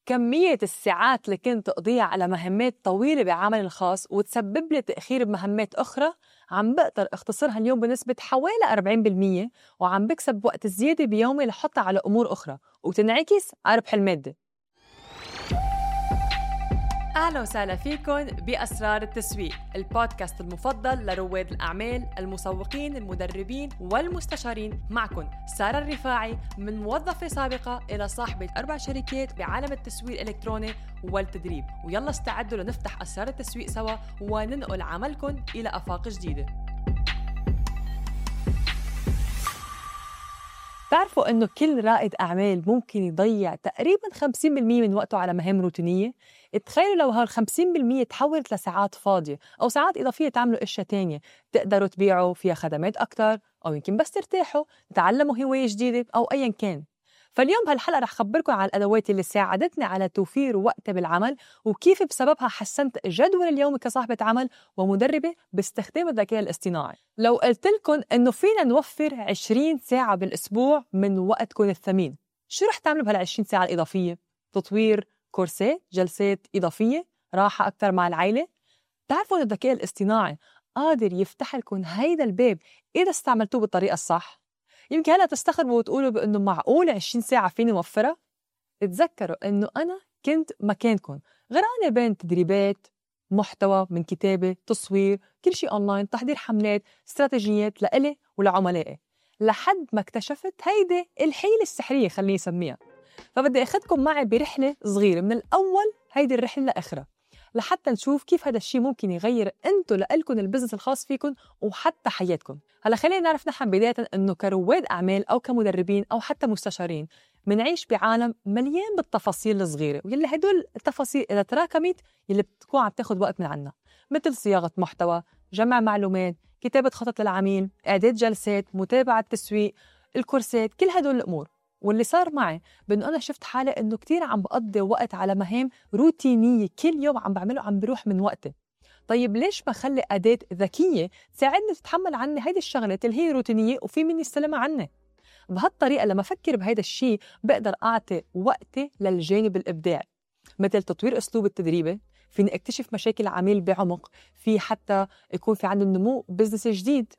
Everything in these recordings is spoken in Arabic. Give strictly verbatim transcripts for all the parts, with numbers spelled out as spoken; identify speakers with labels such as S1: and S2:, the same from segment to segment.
S1: كمية الساعات اللي كنت تقضيها على مهمات طويلة بعمل الخاص وتسبب لي تأخير بمهمات أخرى عم بقدر اختصرها اليوم بنسبة حوالي أربعين بالمية، وعم بكسب وقت زيادة بيومي لحطها على أمور أخرى وتنعكس على ربح المادة. أهلا وسهلا فيكم بأسرار التسويق، البودكاست المفضل لرواد الأعمال، المسوقين، المدربين والمستشارين. معكم سارة الرفاعي، من موظفة سابقة إلى صاحبة أربع شركات بعالم التسويق الإلكتروني والتدريب. ويلا استعدوا لنفتح أسرار التسويق سوا وننقل عملكم إلى آفاق جديدة. تعرفوا إنه كل رائد أعمال ممكن يضيع تقريباً خمسين بالمية من وقته على مهام روتينية؟ تخيلوا لو هال خمسين بالمية تحولت لساعات فاضية أو ساعات إضافية تعملوا أشياء تانية تقدروا تبيعوا فيها خدمات أكتر، أو يمكن بس ترتاحوا تتعلموا هواية جديدة أو أياً كان. فاليوم بهالحلقة رح خبركم على الأدوات اللي ساعدتني على توفير وقت بالعمل، وكيف بسببها حسنت جدول اليوم كصاحبة عمل ومدربة باستخدام الذكاء الاصطناعي. لو قلت لكم إنه فينا نوفر عشرين ساعة بالأسبوع من وقتكم الثمين، شو رح تعملوا بهال عشرين ساعة الإضافية؟ تطوير كورسات، جلسات إضافية، راحة أكتر مع العائلة؟ تعرفوا إن الذكاء الاصطناعي قادر يفتح لكم هيدا الباب إذا استعملتوه بالطريقة الصح. يمكن هلا تستغربوا وتقولوا بأنه معقول عشرين ساعة فيني موفرة؟ اتذكروا أنه أنا كنت مكانكم غرقانة بين تدريبات، محتوى من كتابة، تصوير، كل شيء أونلاين، تحضير حملات، استراتيجيات لإلي ولعملائي، لحد ما اكتشفت هيدي الحيلة السحرية خليني أسميها. فبدي أخدكم معي برحلة صغيرة من الأول هيدي الرحلة لآخرها، لحتى نشوف كيف هذا الشيء ممكن يغير أنتوا لألكم البزنس الخاص فيكم وحتى حياتكم. هلا خلينا نعرف نحن بداية أنه كرواد أعمال أو كمدربين أو حتى مستشارين منعيش بعالم مليان بالتفاصيل الصغيرة، واللي هدول التفاصيل إذا تراكمت يلي بتكون عم تاخد وقت من عنا، مثل صياغة محتوى، جمع معلومات، كتابة خطط للعميل، إعداد جلسات، متابعة تسويق، الكورسات، كل هدول الأمور. واللي صار معي بأنه أنا شفت حالي أنه كتير عم بقضي وقت على مهام روتينية كل يوم عم بعمله عم بروح من وقتي. طيب ليش ما خلي أداة ذكية تساعدني تتحمل عني هيدي الشغلات اللي هي روتينية وفي مني يستلمها عني؟ بهالطريقة لما أفكر بهيدا الشيء بقدر أعطي وقتي للجانب الإبداعي، مثل تطوير أسلوب التدريبي، فيني أكتشف مشاكل العميل بعمق، في حتى يكون في عندي النمو بزنس جديد.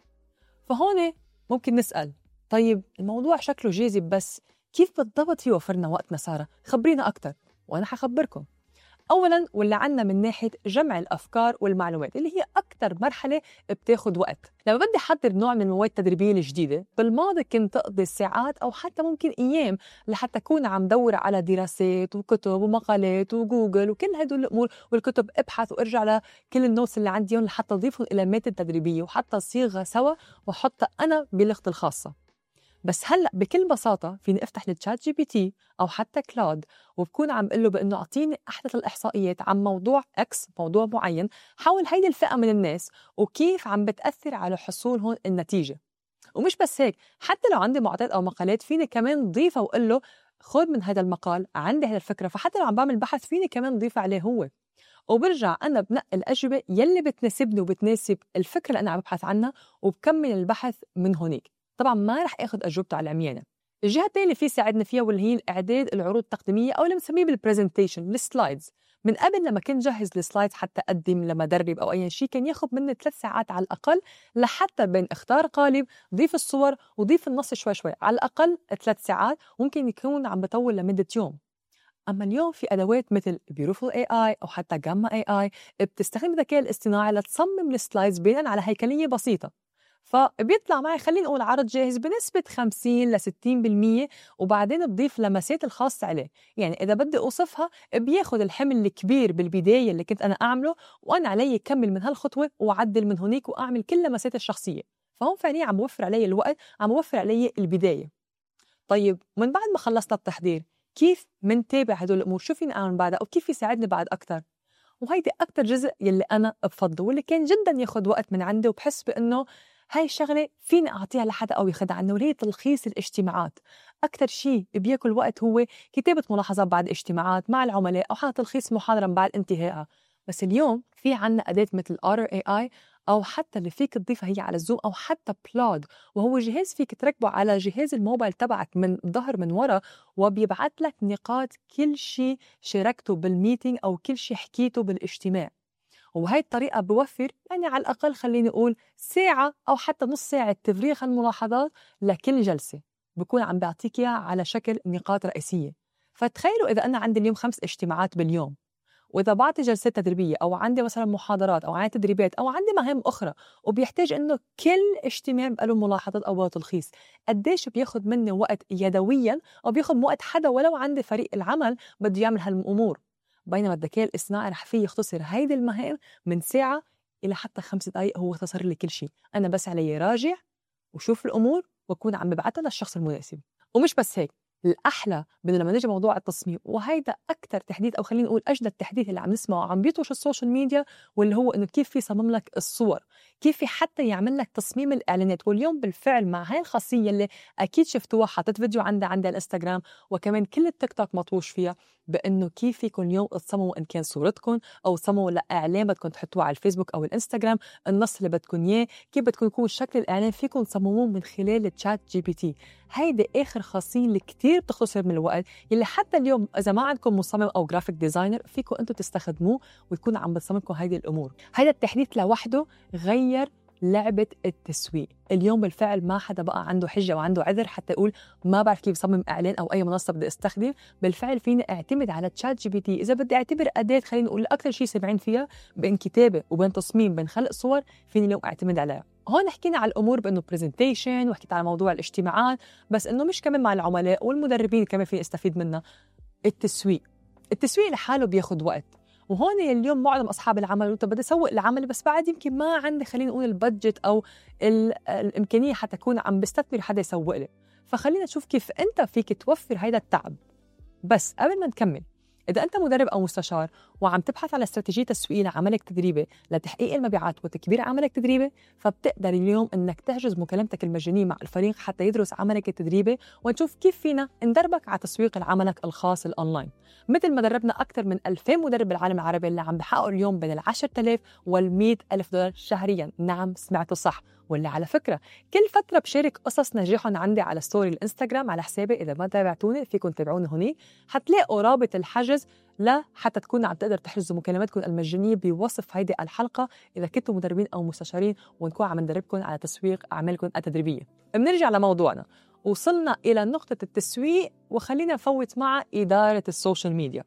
S1: فهون ممكن نسأل، طيب الموضوع شكله جاذب بس كيف بالضبط يوفرنا وقتنا سارة؟ خبرينا أكتر وأنا حخبركم. أولاً واللي عنا من ناحية جمع الأفكار والمعلومات اللي هي أكتر مرحلة بتاخد وقت. لما بدي أحضر نوع من المواد التدريبية الجديدة، بالماضي كنت أقضي ساعات أو حتى ممكن أيام لحتى أكون عم دور على دراسات وكتب ومقالات وجوجل وكل هدول الأمور والكتب، أبحث وأرجع لكل النوتس اللي عندي لحتى أضيفهم إلى المادة التدريبية وحتى صيغها سوا وحطها أنا بلغتي الخاصة. بس هلأ بكل بساطة فيني أفتح للتشات جي بي تي أو حتى كلاود وبكون عم قله بأنه أعطيني أحدث الإحصائيات عن موضوع إكس، موضوع معين حول هيدي الفئة من الناس وكيف عم بتأثر على حصولهم النتيجة. ومش بس هيك، حتى لو عندي معطيات أو مقالات فيني كمان ضيفها وقل له خذ من هذا المقال، عندي هذا الفكرة، فحتى لو عم بعمل بحث فيني كمان ضيفها عليه هو، وبرجع أنا بنقل الأجوبة يلي بتناسبني وبتناسب الفكرة اللي أنا عم ببحث عنها وبكمل البحث من هونيك. طبعاً ما رح أخذ أجوبته على العميانة. الجهة الثانية اللي فيه ساعدنا فيها واللي هي إعداد العروض التقديمية أو اللي بنسميه بالبرزنتيشن، السلايدز. من قبل لما كنت جهز السلايدز حتى أقدم لمدرب أو أي شيء كان ياخد مني ثلاث ساعات على الأقل، لحتى بين اختار قالب، ضيف الصور وضيف النص شوي شوي، على الأقل ثلاث ساعات، ممكن يكون عم بطول لمدة يوم. أما اليوم في أدوات مثل Beautiful إيه آي أو حتى Gamma إيه آي بتستخدم الذكاء الاصطناعي لتصمم السلايدز بناء على هيكلية بسيطة، فبيطلع معي خلينا نقول عرض جاهز بنسبة خمسين لستين بالمية، وبعدين بضيف لمسات الخاصة عليه. يعني إذا بدي أوصفها بياخد الحمل الكبير بالبداية اللي كنت أنا أعمله، وأنا علي أكمل من هالخطوة وأعدل من هناك وأعمل كل لمسات الشخصية. فهم فعليا عم بوفر علي الوقت، عم بوفر علي البداية. طيب من بعد ما خلصنا التحضير كيف منتابع هدول الأمور؟ شو فيني أعمل بعدها أو كيف يساعدني بعد أكتر؟ وهيدي أكتر جزء يلي أنا بفضله واللي كان جداً ياخد وقت من عندي، وبحس بأنه هاي الشغلة فيني أعطيها لحدا أو ياخدها عنه، وهي تلخيص الاجتماعات. أكتر شيء بياكل وقت هو كتابة ملاحظات بعد اجتماعات مع العملاء أو حتى تلخيص محاضرة بعد انتهائها. بس اليوم في عنا أداة مثل Otter إيه آي أو حتى اللي فيك تضيفها هي على الزوم، أو حتى بلود، وهو جهاز فيك تركبه على جهاز الموبايل تبعك من ظهر من ورا، وبيبعت لك نقاط كل شيء شاركته بالميتينج أو كل شيء حكيته بالاجتماع. وهي الطريقة بوفر يعني على الأقل خليني أقول ساعة أو حتى نص ساعة تفريغ الملاحظات لكل جلسة، بكون عم بعطيك إياها على شكل نقاط رئيسية. فتخيلوا إذا أنا عندي اليوم خمس اجتماعات باليوم، وإذا بعطي جلسات تدريبية أو عندي مثلا محاضرات أو عندي تدريبات أو عندي مهام أخرى، وبيحتاج إنه كل اجتماع بقى له ملاحظات أو تلخيص، قديش بياخد مني وقت يدويا، أو بياخد وقت حدا ولو عندي فريق العمل بده يعمل هالأمور. بينما الذكاء الاصطناعي رح فيه يختصر هيدي المهام من ساعة إلى حتى خمس دقايق، هو اختصر لي كل شيء. أنا بس علي راجع وشوف الأمور وأكون عم ببعتها للشخص المناسب. ومش بس هيك، الأحلى من لما نيجي موضوع التصميم، وهيدا أكتر تحديث أو خلينا نقول أجدد تحديث اللي عم نسمعه عم بيطوش السوشيال ميديا، واللي هو إنه كيف في يصمم لك الصور، كيف في حتى يعمل لك تصميم الإعلانات. واليوم بالفعل مع هاي الخاصية اللي أكيد شفتوها، حطيت فيديو عندها عندي على الإنستغرام، وكمان كل التيك توك مطوش فيها، بإنه كيف فيكم اليوم تصمموا إن كان صورتكم أو تصمموا لإعلان بدكم تحطوه على الفيسبوك أو الإنستغرام، النص اللي بدكم إياه، كيف بدكم يكون شكل الإعلان، فيكم تصمموه من خلال التشات جي بي تي. هيدي آخر خاصية اللي كتير بتختصر من الوقت، يلي حتى اليوم إذا ما عندكم مصمم أو جرافيك ديزاينر فيكم أنتم تستخدموه ويكون عم بتصممكم هيدي الأمور. هيدا التحديث لوحده غير لعبة التسويق. اليوم بالفعل ما حدا بقى عنده حجة وعنده عذر حتى يقول ما بعرف كيف صمم إعلان أو أي منصة بدي استخدم. بالفعل فيني اعتمد على تشات جي بي تي. إذا بدي اعتبر أداة خلينا نقول أكثر شيء سبعين فيها بين كتابة وبين تصميم بين خلق صور، فيني اليوم اعتمد عليها. هون حكينا على الأمور بأنه برزنتيشن، وحكيت على موضوع الاجتماعات، بس إنه مش كمان مع العملاء والمدربين كمان فيني استفيد منها. التسويق التسويق لحاله بياخد وقت، وهون اليوم معظم أصحاب العمل طب بدي أسوق العمل بس بعد يمكن ما عندي خلينا نقول البادجت أو الإمكانية حتى أكون عم بستثمر حدا يسوق لي. فخلينا نشوف كيف أنت فيك توفر هيدا التعب. بس قبل ما نكمل، إذا أنت مدرب أو مستشار وعم تبحث على استراتيجية تسويقية لعملك التدريبي لتحقيق المبيعات وتكبير عملك التدريبي، فبتقدر اليوم إنك تحجز مكالمتك المجانية مع الفريق حتى يدرس عملك التدريبي ونشوف كيف فينا ندربك على تسويق عملك الخاص الأونلاين. مثل ما دربنا أكثر من ألفين مدرب بالعالم العربي اللي عم بحققوا اليوم بين العشرة آلاف والمئة ألف دولار شهرياً. نعم سمعتوا صح، واللي على فكرة كل فترة بشارك قصص نجاحهم عندي على ستوري الانستغرام على حسابي. إذا ما تابعتوني فيكم تابعوني هوني، حتلاقوا رابط الحجز لا حتى تكونوا عم تقدر تحجزوا مكالماتكم المجانية بوصف هيدي الحلقة إذا كنتوا مدربين أو مستشارين ونكون عم ندربكم على تسويق أعمالكم التدريبية. بنرجع لموضوعنا، وصلنا إلى نقطة التسويق، وخلينا نفوت مع إدارة السوشيال ميديا.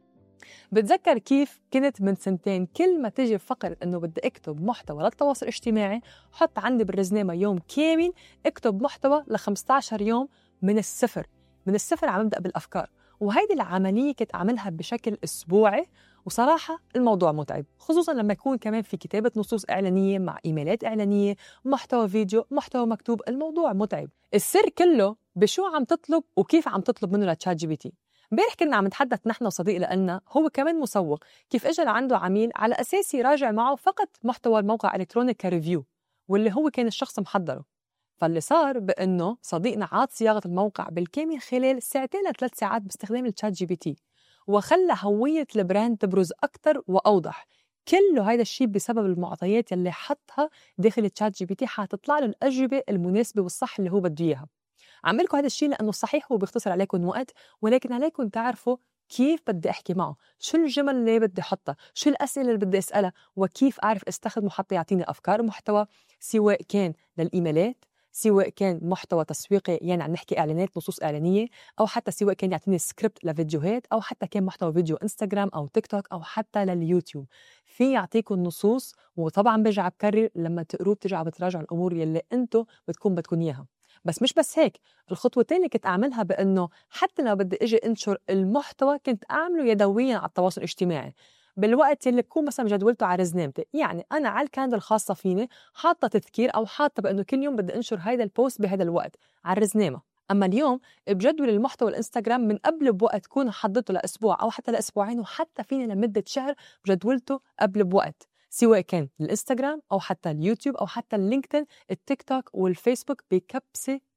S1: بتذكر كيف كنت من سنتين كل ما تجي فقرة إنه بدي أكتب محتوى للتواصل الاجتماعي حط عندي بالرزنامة يوم كامل أكتب محتوى ل خمسة عشر يوم من الصفر. من الصفر عم أبدأ بالأفكار، وهيدي العملية كنت أعملها بشكل أسبوعي. وصراحة الموضوع متعب، خصوصاً لما يكون كمان في كتابة نصوص إعلانية مع إيميلات إعلانية، محتوى فيديو، محتوى مكتوب. الموضوع متعب. السر كله بشو عم تطلب وكيف عم تطلب منه لتشات جي بي تي. امبارح كنا عم نتحدث نحن وصديق لنا هو كمان مسوق، كيف اجى لعنده عميل على اساس يراجع معه فقط محتوى الموقع الالكتروني كريفيو، واللي هو كان الشخص محضره. فاللي صار بانه صديقنا عاد صياغه الموقع بالكامل خلال ساعتين لثلاث ساعات باستخدام الشات جي بي تي، وخلى هويه البراند تبرز اكثر واوضح. كله هيدا الشيء بسبب المعطيات اللي حطها داخل الشات جي بي تي، حتطلع له الاجوبه المناسبه والصح اللي هو بده اياها. عم لكم هذا الشيء لأنه صحيح هو بيختصر عليكم وقت، ولكن عليكم تعرفوا كيف بدي أحكي معه، شو الجمل اللي بدي أحطها، شو الأسئلة اللي بدي أسألها، وكيف أعرف استخدمه حتى يعطيني أفكار محتوى، سواء كان للإيميلات، سواء كان محتوى تسويقي يعني عم نحكي إعلانات نصوص إعلانية، أو حتى سواء كان يعطيني سكريبت لفيديوهات، أو حتى كان محتوى فيديو إنستغرام أو تيك توك أو حتى لليوتيوب. في يعطيكم نصوص، وطبعا برجع بكرر لما تقروه بترجعوا بتراجعوا الأمور يلي أنتم بتكون بدكم إياها. بس مش بس هيك، الخطوتين اللي كنت أعملها بأنه حتى لو بدي أجي أنشر المحتوى كنت أعمله يدوياً على التواصل الاجتماعي بالوقت اللي بكون مثلا جدولته على رزنامتي. يعني أنا على الكاندل الخاصة فيني حاطة تذكير أو حاطة بأنه كل يوم بدي أنشر هيدا البوست بهذا الوقت على الرزنامة. أما اليوم بجدول المحتوى الإنستغرام من قبل بوقت كون حضرته لأسبوع أو حتى لأسبوعين، وحتى فيني لمدة شهر بجدولته قبل بوقت، سواء كان الانستغرام أو حتى اليوتيوب أو حتى اللينكدين، التيك توك والفيسبوك بكبسة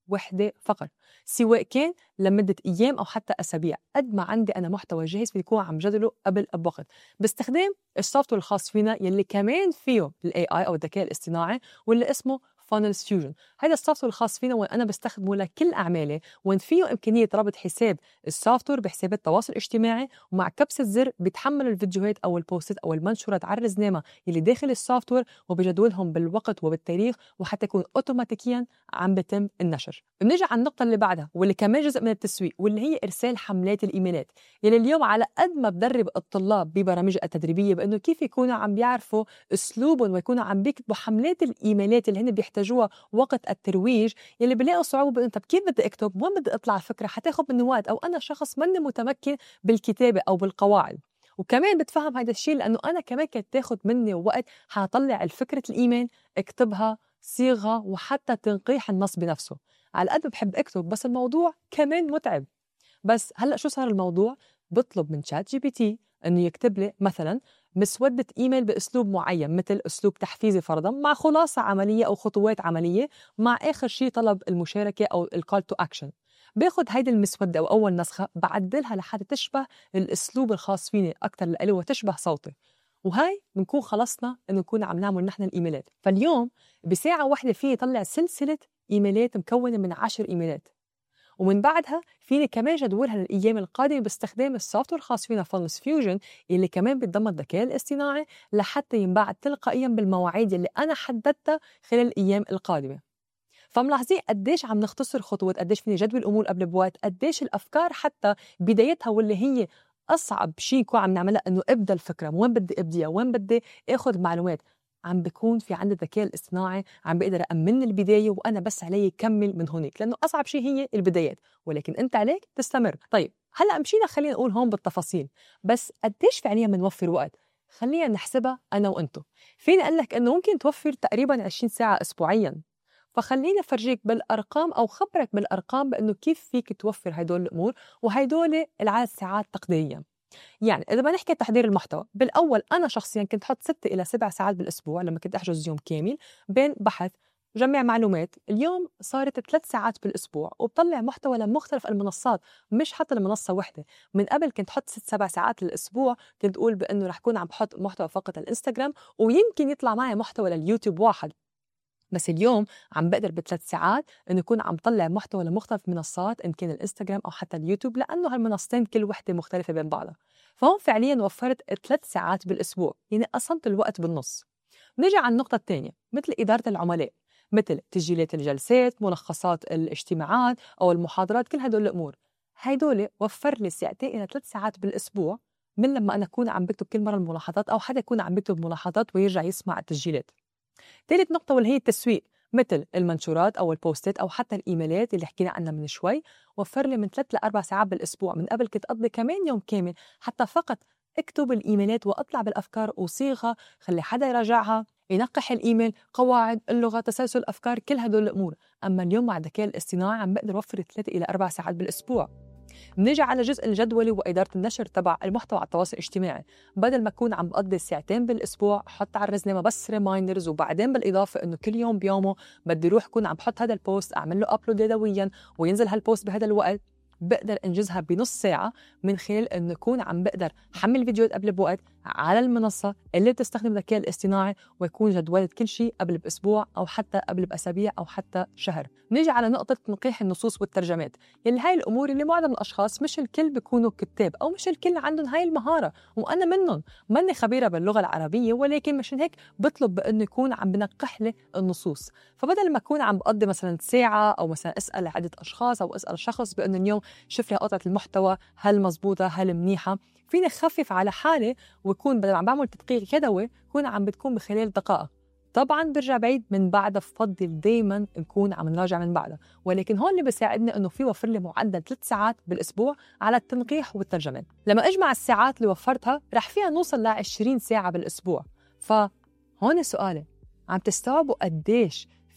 S1: وحدة فقط، سواء كان لمدة أيام أو حتى أسابيع. قد ما عندي أنا محتوى جاهز بدي يكون عم جدله قبل بوقت باستخدام السوفت وير الخاص فينا يلي كمان فيه ال إيه آي أو الذكاء الاصطناعي واللي اسمه Funnels Fusion. هذا السوفت وير الخاص فينا وأنا بستخدمه لكل أعمالي، وإن فيه إمكانية ربط حساب السوفت وير بحسابات التواصل الاجتماعي، ومع كبسة زر بيتحمل الفيديوهات أو البوستات أو المنشورات على الرزنامة يلي داخل السوفت وير وبجدولهم بالوقت وبالتاريخ، وحتى يكون أوتوماتيكياً عم بتم النشر. بنيجي على النقطة اللي بعدها واللي كمان جزء من التسويق، واللي هي إرسال حملات الإيميلات، يلي اليوم على قد ما بدرب الطلاب ببرامج التدريبية بأنه كيف يكونوا عم بيعرفوا أسلوبهم ويكونوا عم بيكتبوا حملات الإيميلات اللي هن بيحتاجوها وقت الترويج، يلي بلاقوا صعوبة بأنه طب كيف بدي أكتب؟ وين بدي أطلع الفكرة؟ حتاخد مني وقت، أو أنا شخص مني متمكن بالكتابة أو بالقواعد. وكمان بتفهم هذا الشيء لأنه أنا كمان كانت تاخد مني وقت حطلع الفكرة الإيميل، اكتبها، صيغة، وحتى تنقيح النص بنفسه. على قد بحب أكتب بس الموضوع كمان متعب. بس هلأ شو صار الموضوع؟ بطلب من شات جي بي تي إنه يكتب لي مثلاً مسودة إيميل بأسلوب معين، مثل أسلوب تحفيزي فرضاً، مع خلاصة عملية أو خطوات عملية، مع آخر شيء طلب المشاركة أو الكول تو أكشن. باخد هيدي المسودة أو أول نسخة بعدلها لحتى تشبه الأسلوب الخاص فيني أكتر لإلي وتشبه صوتي، وهاي بنكون خلصنا إنه نكون عم نعمل نحن الإيميلات. فاليوم بساعة واحدة فيه يطلع سلسلة إيميلات مكونة من عشر إيميلات، ومن بعدها فيني كمان جدولها للأيام القادمة باستخدام السوفت وير الخاص فينا Funnels Fusion اللي كمان بيتضمن الذكاء الاصطناعي لحتى ينبعث تلقائياً بالمواعيد اللي أنا حددتها خلال الأيام القادمة. فملاحظين قديش عم نختصر خطوات، قديش فيني جدول الأمور قبل بوقت، قديش الأفكار حتى بدايتها واللي هي أصعب شيء يكون عم نعملها إنه أبدأ الفكرة، وين بدي أبديها، وين بدي آخذ معلومات، عم بيكون في عندي الذكاء الاصطناعي عم بقدر أأمن البداية، وأنا بس علي كمل من هونيك، لأنه أصعب شيء هي البدايات، ولكن أنت عليك تستمر. طيب هلأ مشينا، خلينا نقول هون بالتفاصيل، بس قديش فعليا بنوفر وقت؟ خلينا نحسبها أنا وأنتو. فيني أقول لك إنه ممكن توفر تقريباً عشرين ساعة أسبوعياً. فخليني أفرجيك بالأرقام أو خبرك بالأرقام بأنه كيف فيك توفر هدول الأمور وهدول العدد ساعات تقديرياً. يعني إذا ما نحكي تحضير المحتوى، بالأول أنا شخصياً كنت حط ستة إلى سبع ساعات بالأسبوع لما كنت أحجز يوم كامل بين بحث جمع معلومات. اليوم صارت ثلاث ساعات بالأسبوع وبطلع محتوى لمختلف المنصات، مش حتى المنصة واحدة. من قبل كنت حط ست سبع ساعات للأسبوع، كنت أقول بأنه رح كون عم بحط محتوى فقط الإنستغرام ويمكن يطلع معي محتوى لليوتيوب واحد. بس اليوم عم بقدر بثلاث ساعات إنه يكون عم طلع محتوى لمختلف منصات، إن كان الإنستغرام أو حتى اليوتيوب، لأنه هالمنصتين كل وحدة مختلفة بين بعضها. فهون فعلياً وفرت ثلاث ساعات بالأسبوع، يعني قسمت الوقت بالنص. نجي على النقطة الثانية، مثل إدارة العملاء، مثل تسجيلات الجلسات، ملخصات الاجتماعات أو المحاضرات، كل هدول الأمور هيدول وفر لي ساعتين إلى ثلاث ساعات بالأسبوع من لما أنا أكون عم بكتب كل مرة الملاحظات أو حدا يكون عم بكتب ملاحظات ويرجع يسمع التسجيلات. ثالث نقطة واللي هي التسويق، مثل المنشورات أو البوستات أو حتى الإيميلات اللي حكينا عنها من شوي، وفر لي من ثلاث لأربع ساعات بالأسبوع. من قبل كنت أقضي كمان يوم كامل حتى فقط اكتب الإيميلات وأطلع بالأفكار وصيغها، خلي حدا يراجعها، ينقح الإيميل، قواعد اللغة، تسلسل أفكار، كل هدول الأمور. أما اليوم مع الذكاء الاصطناعي عم بقدر أوفر ثلاث إلى أربع ساعات بالأسبوع. بنيجي على جزء الجدولي وإدارة النشر تبع المحتوى على التواصل الاجتماعي. بدل ما أكون عم بقضي ساعتين بالأسبوع حط على الرزنامة بس ريمايندرز، وبعدين بالإضافة إنه كل يوم بيومه بدي روح أكون عم بحط هذا البوست، أعمل له أبلود يدوياً وينزل هالبوست بهذا الوقت، بقدر انجزها بنص ساعه من خلال انه اكون عم بقدر حمل فيديوهات قبل بوقت على المنصه اللي بتستخدم الذكاء الاصطناعي، ويكون جدولت كل شيء قبل باسبوع او حتى قبل باسابيع او حتى شهر. نيجي على نقطه تنقيح النصوص والترجمات، يلي هاي الامور اللي معظم الاشخاص مش الكل بيكونوا كتاب او مش الكل عندهم هاي المهاره، وانا منهم ماني خبيره باللغه العربيه، ولكن مشان هيك بطلب بانه يكون عم بنقح لي النصوص. فبدل ما اكون عم بقضي مثلا ساعه او مثلا اسال عده اشخاص او اسال شخص بانه اليوم شوف لي قطعة المحتوى هل مزبوطة هل منيحة، فيني أخفف على حالي ويكون بدل ما عم بعمل تدقيق يدوي كون عم بتكون بخلال دقائق. طبعاً برجع بعيد من بعدها، بفضل دايماً نكون عم نراجع من بعدها، ولكن هون اللي بيساعدني إنه في وفر لي معدل ثلاث ساعات بالأسبوع على التنقيح والترجمة. لما أجمع الساعات اللي وفرتها رح فيها نوصل ل عشرين ساعة بالأسبوع. فهون سؤالي، عم تستوعبوا قديش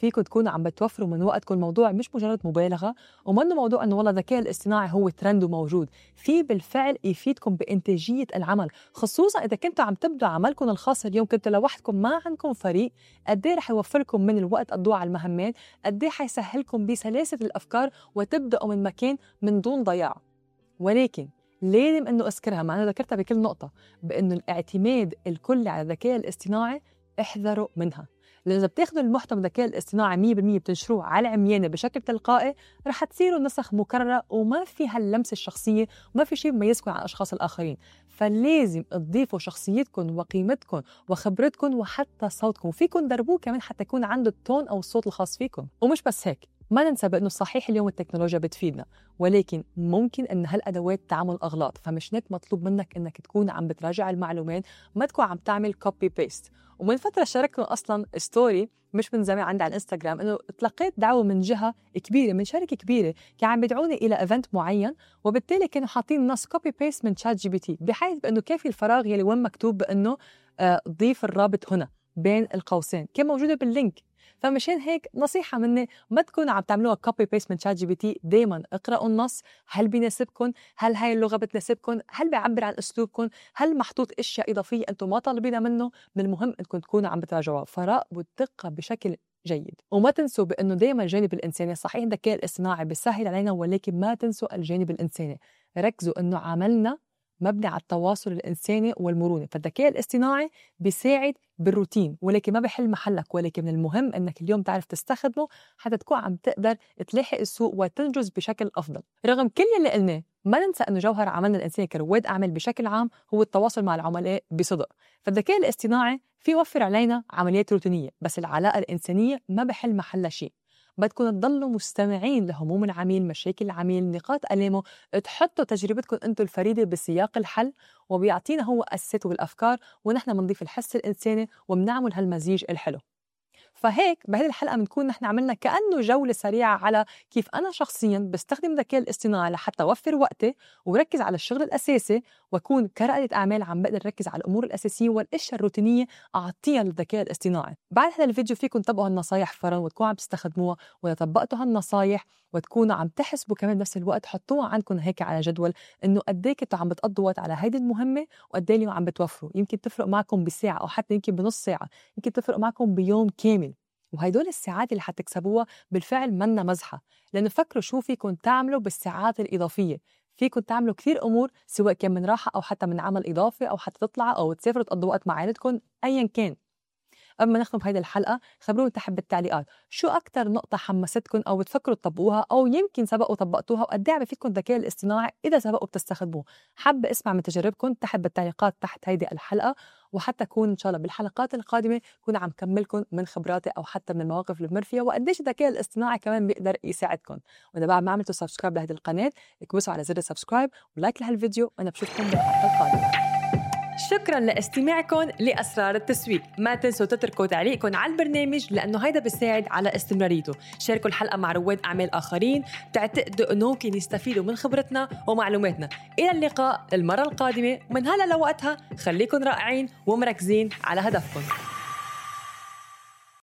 S1: فيكم تكونوا عم بتوفروا من وقتكم. الموضوع مش مجرد مبالغة، ومنه موضوع إنه والله الذكاء الاصطناعي هو ترند وموجود، في بالفعل يفيدكم بإنتاجية العمل، خصوصاً إذا كنتوا عم تبدوا عملكم الخاص اليوم، كنتوا لوحدكم ما عندكم فريق، قد ايه رح يوفركم من الوقت قضوه على المهمات، قد ايه حيسهلكم بسلاسة الأفكار وتبدأوا من مكان من دون ضياع. ولكن لازم إنه أذكرها، مع إنه ذكرتها بكل نقطة، بإنه الاعتماد الكلي على الذكاء الاصطناعي احذروا منها، لأن إذا بتاخذوا المحتوى الذكاء الاصطناعي مية بالمية بتنشروه على عميانة بشكل تلقائي، رح تصيروا نسخ مكررة وما في هاللمسة الشخصية وما في شيء بيميزكم عن الأشخاص الآخرين. فلازم تضيفوا شخصيتكم وقيمتكم وخبرتكم وحتى صوتكم، فيكم دربوه كمان حتى يكون عنده التون أو الصوت الخاص فيكم. ومش بس هيك، ما ننسى بأنه صحيح اليوم التكنولوجيا بتفيدنا، ولكن ممكن أن هالأدوات تعمل أغلاط، فمش هيك مطلوب منك أنك تكون عم بتراجع المعلومات، ما تكون عم تعمل كوبي بيست. ومن فترة شاركتهم أصلاً ستوري مش من زمان عندي على الانستغرام، إنه تلقيت دعوة من جهة كبيرة، من شركة كبيرة، كان عم بيدعوني إلى إيفنت معين، وبالتالي كانوا حاطين نص كوبي بيست من شات جي بي تي، بحيث بأنه كافي الفراغ يلي وين مكتوب بأنه آه ضيف الرابط هنا بين القوسين، كان موجودة باللينك. فمشان هيك نصيحة مني، ما تكونوا عم تعملوها كوبي بيست من شات جي بي تي، دايما اقرأوا النص، هل بيناسبكم؟ هل هاي اللغة بتناسبكم؟ هل بيعبر عن أسلوبكم؟ هل محطوط أشياء إضافية أنتم ما طالبينها منه؟ من المهم أنكم تكونوا عم بتراجعوها، فراقبوا الدقة بشكل جيد. وما تنسوا بأنه دايما الجانب الإنساني، صحيح الذكاء الاصطناعي بيسهل علينا، ولكن ما تنسوا الجانب الإنساني. ركزوا أنه عملنا مبني على التواصل الإنساني والمرونة، فالذكاء الاصطناعي بيساعد بالروتين ولكن ما بيحل محلك، ولكن من المهم أنك اليوم تعرف تستخدمه حتى تكون عم تقدر تلاحق السوق وتنجز بشكل أفضل. رغم كل اللي قلناه، ما ننسى أنه جوهر عملنا الإنساني كرواد أعمال بشكل عام هو التواصل مع العملاء بصدق. فالذكاء الاصطناعي في يوفر علينا عمليات روتينية، بس العلاقة الإنسانية ما بحل محلها شيء. بدكم تضلوا مستمعين لهموم العميل، مشاكل العميل، نقاط ألامه، تحطوا تجربتكم أنتم الفريدة بسياق الحل، وبيعطينا هو أساسات والأفكار، ونحن بنضيف الحس الإنساني وبنعمل هالمزيج الحلو. فهيك بهذه الحلقة بنكون نحن عملنا كأنه جولة سريعة على كيف أنا شخصياً بستخدم الذكاء الاصطناعي لحتى أوفر وقتي وركز على الشغل الأساسي، وأكون كرائدة أعمال عم بقدر ركز على الأمور الأساسية والأشياء الروتينية أعطيها للذكاء الاصطناعي. بعد هذا الفيديو فيكم تطبقوا هالنصايح فرا وتكونوا عم تستخدموها، وإذا طبقتوا هالنصايح وتكونوا عم تحسبوا كمان بنفس الوقت، حطوها عندكم هيك على جدول إنه قد ايه كنتوا عم بتقضوا وقت على هيدي المهمة وقد ايه اليوم عم بتوفروا. يمكن تفرق معكم بساعة أو حتى يمكن بنص ساعة، يمكن تفرق معكم بيوم كامل. وهيدول الساعات اللي حتكسبوها بالفعل منا مزحة، لأنه فكروا شو فيكم تعملوا بالساعات الإضافية. فيكم تعملوا كثير أمور، سواء كان من راحة أو حتى من عمل إضافي أو حتى تطلعوا أو تسافروا تقضوا وقت مع عائلتكم، أيا كان. قبل ما نختم بهيدي الحلقة، خبروني تحت بالتعليقات شو أكتر نقطة حمستكم أو بتفكروا تطبقوها، أو يمكن سبقوا طبقتوها، وقد ايه عم بفيدكم الذكاء الاصطناعي إذا سبقوا بتستخدموه. حابة أسمع من تجاربكم تحت بالتعليقات تحت هيدي الحلقة، وحتى كون إن شاء الله بالحلقات القادمة كون عم كملكم من خبراتي أو حتى من المواقف اللي بمر فيها، وقديش الذكاء الاصطناعي كمان بيقدر يساعدكم. وإذا بعد ما عملتوا سبسكرايب لهذه القناة، اكبسوا على زر السبسكرايب ولايك لهالفيديو، وأنا بشوفكم بالحلقة القادمة. شكراً لاستماعكم لأسرار التسويق. ما تنسوا تتركوا تعليقكم على البرنامج لأنه هيدا بيساعد على استمراريته. شاركوا الحلقة مع رواد أعمال آخرين تعتقدوا أنه ممكن يستفيدوا من خبرتنا ومعلوماتنا. إلى اللقاء المرة القادمة، من هلا لوقتها خليكن رائعين ومركزين على هدفكم.